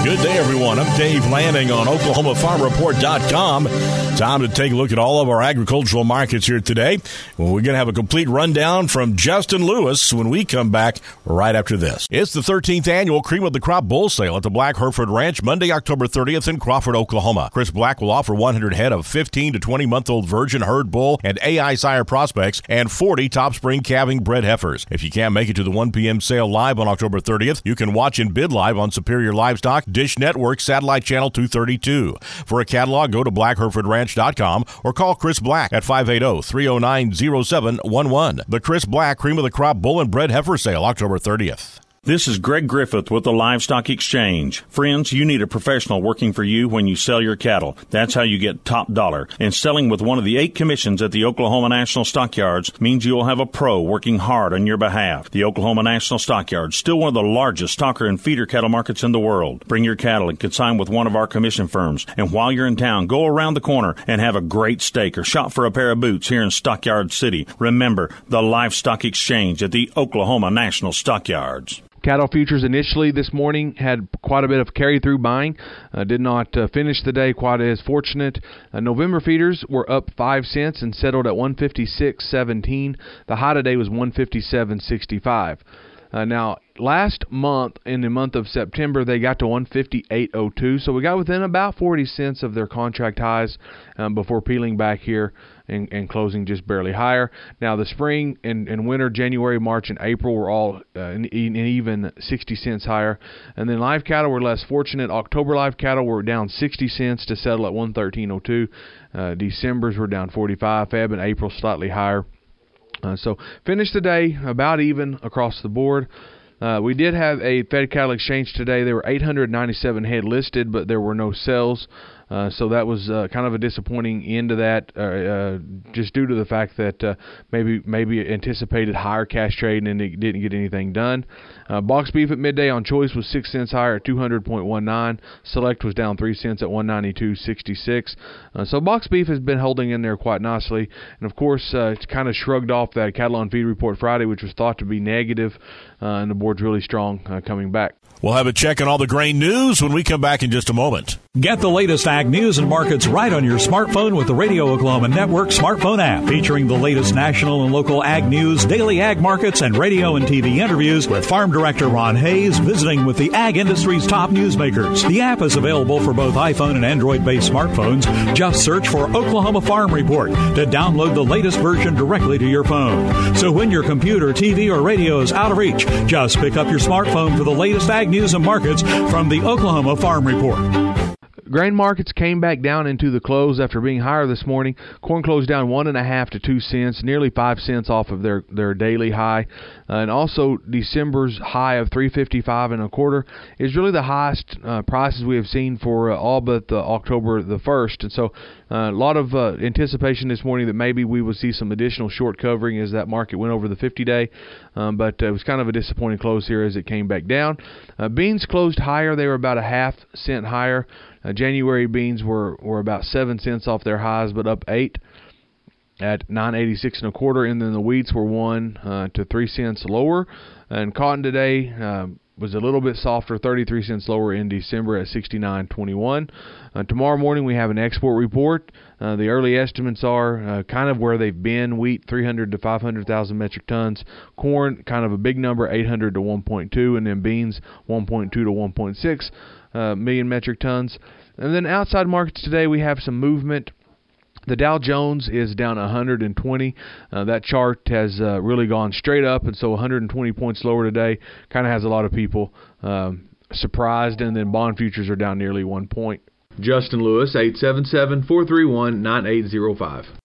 Good day, everyone. I'm Dave Lanning on OklahomaFarmReport.com. Time to take a look at all of our agricultural markets here today. Well, we're going to have a complete rundown from Justin Lewis when we come back right after this. It's the 13th annual Cream of the Crop Bull Sale at the Black Hereford Ranch, Monday, October 30th in Crawford, Oklahoma. Chris Black will offer 100 head of 15 to 20-month-old virgin herd bull and AI sire prospects and 40 top spring calving bred heifers. If you can't make it to the 1 p.m. sale live on October 30th, you can watch and bid live on Superior Livestock, Dish Network, Satellite Channel 232. For a catalog, go to blackherefordranch.com or call Chris Black at 580-309-0711. The Chris Black Cream of the Crop Bull and Bred Heifer Sale, October 30th. This is Greg Griffith with the Livestock Exchange. Friends, you need a professional working for you when you sell your cattle. That's how you get top dollar. And selling with one of the 8 commissions at the Oklahoma National Stockyards means you will have a pro working hard on your behalf. The Oklahoma National Stockyards, still one of the largest stocker and feeder cattle markets in the world. Bring your cattle and consign with one of our commission firms. And while you're in town, go around the corner and have a great steak or shop for a pair of boots here in Stockyard City. Remember, the Livestock Exchange at the Oklahoma National Stockyards. Cattle futures initially this morning had quite a bit of carry-through buying. Did not finish the day quite as fortunate. November feeders were up 5 cents and settled at 156.17. The high today was 157.65. Now, last month, in the month of September, they got to 158.02, so we got within about 40 cents of their contract highs before peeling back here and closing just barely higher. Now, the spring and winter, January, March, and April were all even 60 cents higher. And then live cattle were less fortunate. October live cattle were down 60 cents to settle at 113.02. December's were down 45. Feb and April slightly higher. So finished the day about even across the board. We did have a Fed Cattle Exchange today. There were 897 head listed, but there were no sales. So that was kind of a disappointing end to that, just due to the fact that maybe anticipated higher cash trade and it didn't get anything done. Box beef at midday on choice was 6 cents higher at 200.19. Select was down 3 cents at 192.66. So box beef has been holding in there quite nicely. And of course, it's kind of shrugged off that cattle on feed report Friday, which was thought to be negative, and the board's really strong coming back. We'll have a check on all the grain news when we come back in just a moment. Get the latest ag news and markets right on your smartphone with the Radio Oklahoma Network smartphone app, featuring the latest national and local ag news, daily ag markets, and radio and TV interviews with Farm Director Ron Hayes visiting with the ag industry's top newsmakers. The app is available for both iPhone and Android-based smartphones. Just search for Oklahoma Farm Report to download the latest version directly to your phone. So when your computer, TV, or radio is out of reach, just pick up your smartphone for the latest ag news and markets from the Oklahoma Farm Report. Grain markets came back down into the close after being higher this morning. Corn closed down 1.5 to 2 cents, nearly 5 cents off of their daily high. And also December's high of 355 and a quarter is really the highest prices we have seen for all but October the 1st. And so a lot of anticipation this morning that maybe we would see some additional short covering as that market went over the 50-day. But it was kind of a disappointing close here as it came back down. Beans closed higher. They were about a half cent higher. January beans were about 7 cents off their highs, but up 8 at 9.86 and a quarter. And then the wheats were 1 to 3 cents lower. And cotton today was a little bit softer, 33 cents lower in December at 69.21. Tomorrow morning we have an export report. The early estimates are kind of where they've been. Wheat 300 to 500,000 metric tons. Corn kind of a big number, 800 to 1.2, and then beans 1.2 to 1.6 million metric tons. And then outside markets today we have some movement. The Dow Jones is down 120. That chart has really gone straight up, and so 120 points lower today kind of has a lot of people surprised. And then bond futures are down nearly 1 point. Justin Lewis, 877-431-9805.